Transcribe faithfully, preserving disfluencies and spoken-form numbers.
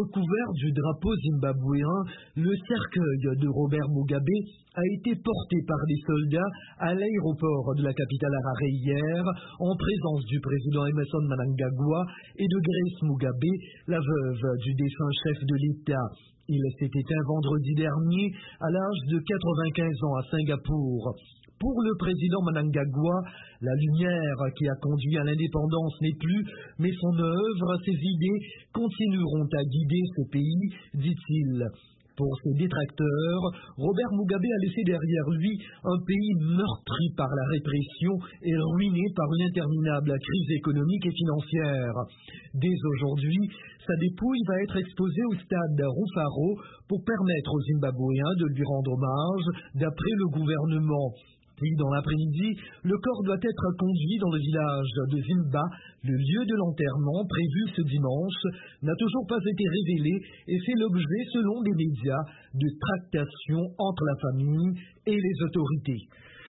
recouvert du drapeau zimbabwéen, le cercueil de Robert Mugabe a été porté par des soldats à l'aéroport de la capitale Harare hier, en présence du président Emmerson Mnangagwa et de Grace Mugabe, la veuve du défunt chef de l'État. Il s'est éteint vendredi dernier à l'âge de quatre-vingt-quinze ans à Singapour. Pour le président Mnangagwa, la lumière qui a conduit à l'indépendance n'est plus, mais son œuvre, ses idées continueront à guider ce pays, dit-il. Pour ses détracteurs, Robert Mugabe a laissé derrière lui un pays meurtri par la répression et ruiné par une interminable crise économique et financière. Dès aujourd'hui, sa dépouille va être exposée au stade Rufaro pour permettre aux Zimbabwéens de lui rendre hommage, d'après le gouvernement. Puis, dans l'après-midi, le corps doit être conduit dans le village de Zimba. Le lieu de l'enterrement, prévu ce dimanche, n'a toujours pas été révélé et fait l'objet, selon les médias, de tractations entre la famille et les autorités.